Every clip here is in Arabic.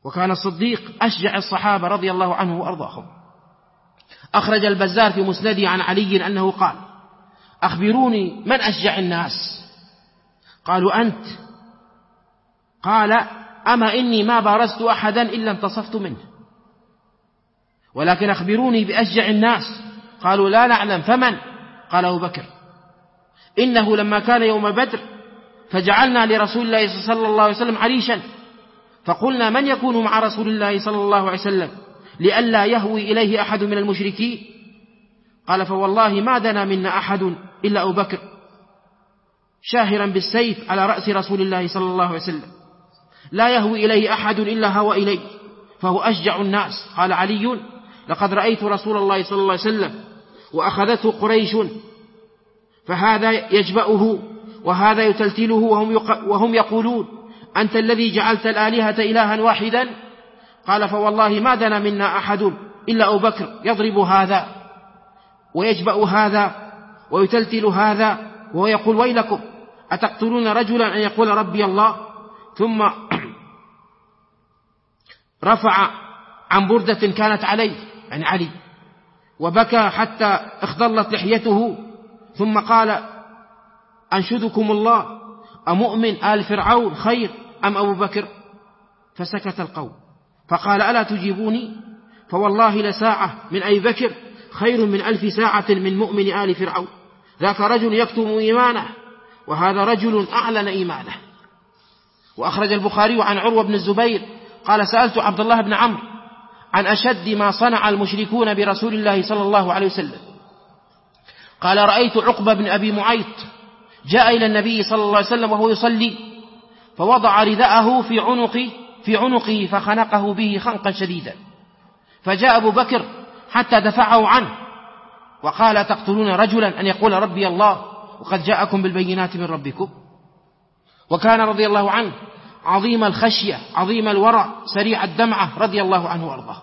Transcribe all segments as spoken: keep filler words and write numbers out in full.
وكان الصديق أشجع الصحابة رضي الله عنه وأرضاهم. أخرج البزار في مسنده عن علي أنه قال: أخبروني من أشجع الناس؟ قالوا: أنت. قال: أما إني ما بارزت أحدا إلا انتصفت منه، ولكن أخبروني بأشجع الناس. قالوا: لا نعلم، فمن؟ قال: أبو بكر. إنه لما كان يوم بدر فجعلنا لرسول الله صلى الله عليه وسلم عريشا، فقلنا: من يكون مع رسول الله صلى الله عليه وسلم لئلا يهوي إليه أحد من المشركين؟ قال: فوالله ما دنا منا أحد إلا أبو بكر شاهرا بالسيف على رأس رسول الله صلى الله عليه وسلم، لا يهوي إليه أحد إلا هوى إليه، فهو أشجع الناس. قال علي: لقد رأيت رسول الله صلى الله عليه وسلم وأخذته قريش، فهذا يجبأه وهذا يتلتله، وهم يقولون: أنت الذي جعلت الآلهة إلها واحدا. قال: فوالله ما دنا منا أحد إلا أبو بكر يضرب هذا ويجبأ هذا ويتلتل هذا، وهو يقول: ويلكم أتقتلون رجلا أن يقول ربي الله؟ ثم رفع عن بردة كانت عليه، يعني علي، وبكى حتى اخضلت لحيته، ثم قال: أنشدكم الله، أمؤمن آل فرعون خير أم أبو بكر؟ فسكت القوم، فقال: ألا تجيبوني؟ فوالله لساعة من أبي بكر خير من ألف ساعة من مؤمن آل فرعون. ذاك رجل يكتم إيمانه، وهذا رجل أعلن إيمانه. وأخرج البخاري عن عروة بن الزبير قال: سألت عبد الله بن عمرو عن أشد ما صنع المشركون برسول الله صلى الله عليه وسلم. قال: رأيت عقبة بن أبي معيط جاء إلى النبي صلى الله عليه وسلم وهو يصلي، فوضع رداءه في عنقه في عنقه فخنقه به خنقا شديدا، فجاء أبو بكر حتى دفعه عنه وقال: تقتلون رجلا أن يقول ربي الله وقد جاءكم بالبينات من ربكم؟ وكان رضي الله عنه عظيم الخشية عظيم الورع سريع الدمعة رضي الله عنه وارضاه.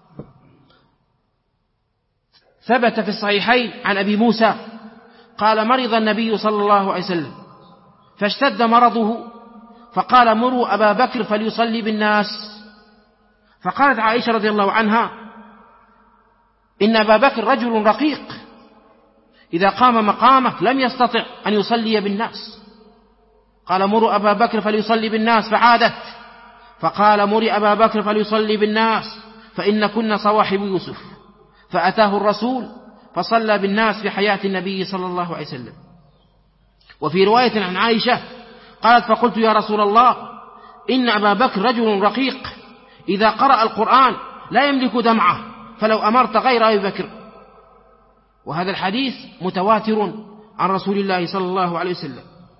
ثبت في الصحيحين عن أبي موسى قال: مرض النبي صلى الله عليه وسلم فاشتد مرضه، فقال: مروا أبا بكر فليصلي بالناس. فقالت عائشة رضي الله عنها: إن أبا بكر رجل رقيق، إذا قام مقامه لم يستطع أن يصلي بالناس. قال: مروا أبا بكر فليصلي بالناس، فعادت فقال: مري أبا بكر فليصلي بالناس فإن كنا صواحب يوسف. فأتاه الرسول فصلى بالناس في حياة النبي صلى الله عليه وسلم. وفي رواية عن عائشة قالت: فقلت: يا رسول الله، إن أبا بكر رجل رقيق، إذا قرأ القرآن لا يملك دمعه، فلو أمرت غير أبي بكر. وهذا الحديث متواتر عن رسول الله صلى الله عليه وسلم.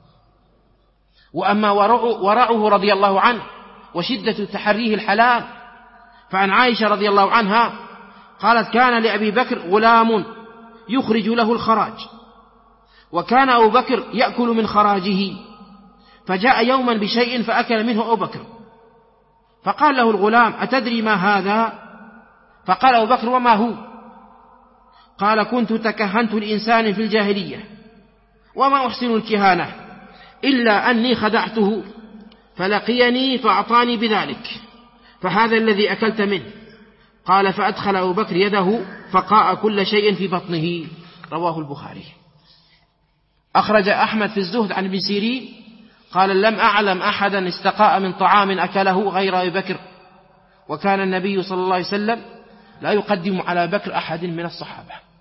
وأما ورعه رضي الله عنه وشدة تحريه الحلال، فعن عائشة رضي الله عنها قالت: كان لأبي بكر غلام يخرج له الخراج، وكان أبو بكر يأكل من خراجه، فجاء يوما بشيء فأكل منه أبو بكر، فقال له الغلام: أتدري ما هذا؟ فقال أبو بكر: وما هو؟ قال: كنت تكهنت الإنسان في الجاهلية، وما أحسن الكهانة إلا أني خدعته فلقيني فأعطاني بذلك، فهذا الذي أكلت منه. قال: فأدخل أبو بكر يده فقاء كل شيء في بطنه. رواه البخاري. أخرج أحمد في الزهد عن ابن سيرين قال: لم أعلم أحدا استقاء من طعام أكله غير أبي بكر، وكان النبي صلى الله عليه وسلم لا يقدم على بكر أحد من الصحابة.